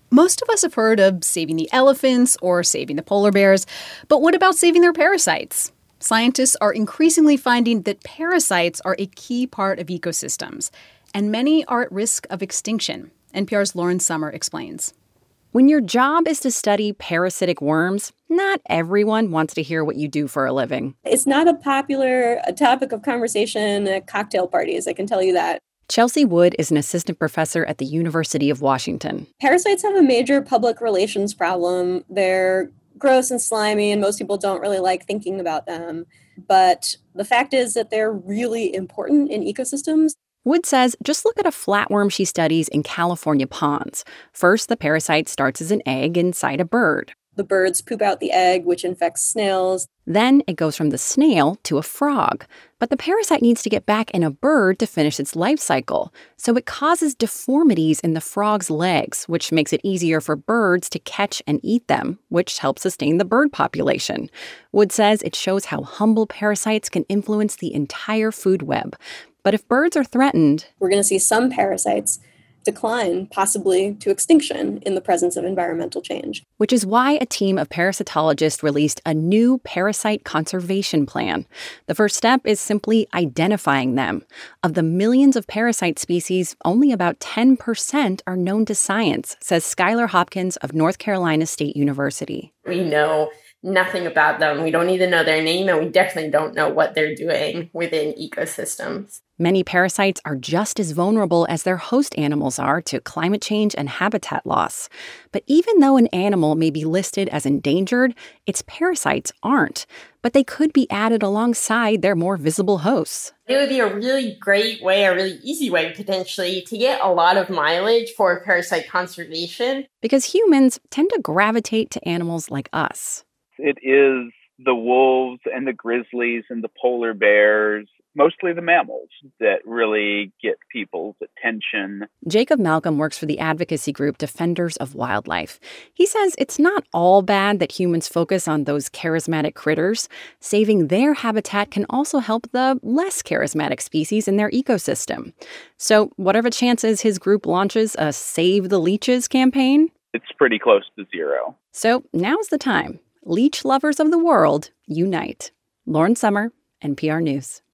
Most of us have heard of saving the elephants or saving the polar bears, but what about saving their parasites? Scientists are increasingly finding that parasites are a key part of ecosystems, and many are at risk of extinction. NPR's Lauren Sommer explains. When your job is to study parasitic worms, not everyone wants to hear what you do for a living. It's not a popular topic of conversation at cocktail parties, I can tell you that. Chelsea Wood is an assistant professor at the University of Washington. Parasites have a major public relations problem. They're gross and slimy, and most people don't really like thinking about them. But the fact is that they're really important in ecosystems. Wood says just look at a flatworm she studies in California ponds. First, the parasite starts as an egg inside a bird. The birds poop out the egg, which infects snails. Then it goes from the snail to a frog. But the parasite needs to get back in a bird to finish its life cycle. So it causes deformities in the frog's legs, which makes it easier for birds to catch and eat them, which helps sustain the bird population. Wood says it shows how humble parasites can influence the entire food web. But if birds are threatened, we're going to see some parasites decline, possibly to extinction, in the presence of environmental change. Which is why a team of parasitologists released a new parasite conservation plan. The first step is simply identifying them. Of the millions of parasite species, only about 10% are known to science, says Skylar Hopkins of North Carolina State University. We know nothing about them. We don't even know their name, and we definitely don't know what they're doing within ecosystems. Many parasites are just as vulnerable as their host animals are to climate change and habitat loss. But even though an animal may be listed as endangered, its parasites aren't. But they could be added alongside their more visible hosts. It would be a really great way, a really easy way, potentially, to get a lot of mileage for parasite conservation. Because humans tend to gravitate to animals like us. It is the wolves and the grizzlies and the polar bears, mostly the mammals, that really get people's attention. Jacob Malcolm works for the advocacy group Defenders of Wildlife. He says it's not all bad that humans focus on those charismatic critters. Saving their habitat can also help the less charismatic species in their ecosystem. So whatever chances his group launches a Save the Leeches campaign, it's pretty close to zero. So now's the time. Leech lovers of the world, unite. Lauren Sommer, NPR News.